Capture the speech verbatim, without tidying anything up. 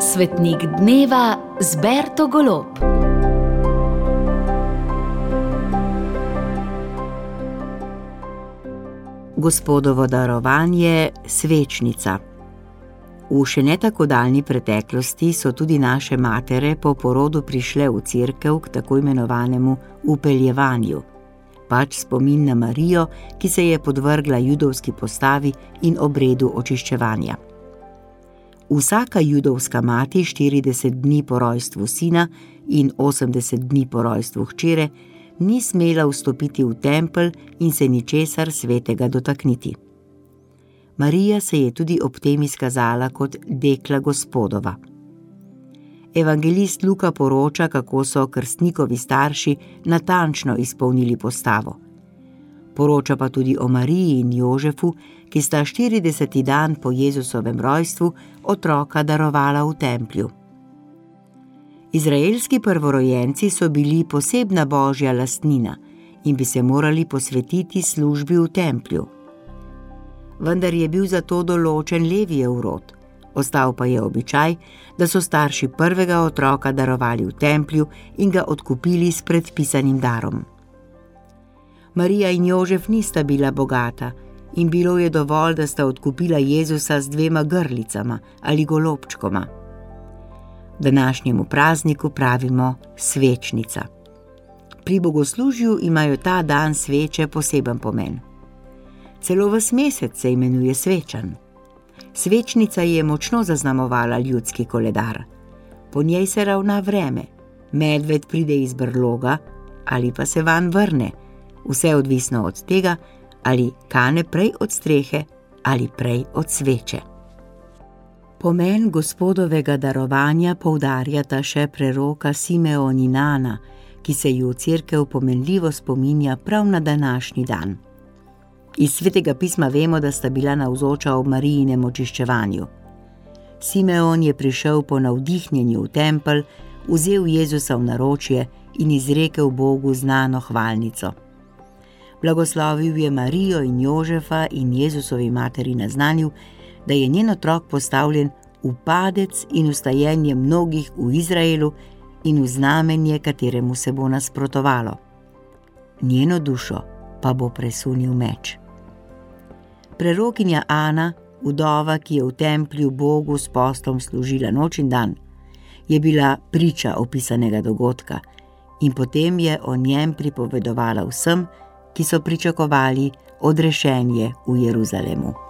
Svetnik dneva z Berto Golob. Gospodovo darovanje, svečnica. V še ne tako daljni preteklosti so tudi naše matere po porodu prišle v cerkev k tako imenovanemu upeljevanju, pač spomin na Marijo, ki se je podvrgla judovski postavi in obredu očiščevanja. Vsaka judovska mati štirideset dni po rojstvu sina in osemdeset dni po rojstvu hčere ni smela vstopiti v tempelj in se ničesar svetega dotakniti. Marija se je tudi ob tem izkazala kot dekla Gospodova. Evangelist Luka poroča, kako so krstnikovi starši natančno izpolnili postavo. Poroča pa tudi o Mariji in Jožefu, ki sta štirideseti dan po Jezusovem rojstvu otroka darovala v templju. Izraelski prvorojenci so bili posebna božja lastnina in bi se morali posvetiti službi v templju. Vendar je bil za to določen Levijev rod, ostal pa je običaj, da so starši prvega otroka darovali v templju in ga odkupili s predpisanim darom. Marija in Jožef nista bila bogata in bilo je dovolj, da sta odkupila Jezusa z dvema grlicama ali golobčkoma. Današnjemu prazniku pravimo svečnica. Pri bogoslužju imajo ta dan sveče poseben pomen. Celo ves mesec se imenuje svečan. Svečnica je močno zaznamovala ljudski koledar. Po njej se ravna vreme, medved pride iz brloga ali pa se vanj vrne, vse odvisno od tega, ali kane prej od strehe ali prej od sveče. Pomen Gospodovega darovanja poudarjata še preroka Simeon in Ana, ki se ju cerkev pomenljivo spominja prav na današnji dan. Iz svetega pisma vemo, da sta bila navzoča ob Marijinem očiščevanju. Simeon je prišel po navdihnjenju v tempelj, vzel Jezusa v naročje in izrekel Bogu znano hvalnico. Blagoslovil je Marijo in Jožefa in Jezusovi materi naznanil, da je njen otrok postavljen v padec in vstajenje mnogih v Izraelu in v znamenje, kateremu se bo nasprotovalo. Njeno dušo pa bo presunil meč. Prerokinja Ana, vdova, ki je v templju Bogu s postom služila noč in dan, je bila priča opisanega dogodka in potem je o njem pripovedovala vsem, ki so pričakovali odrešenje v Jeruzalemu.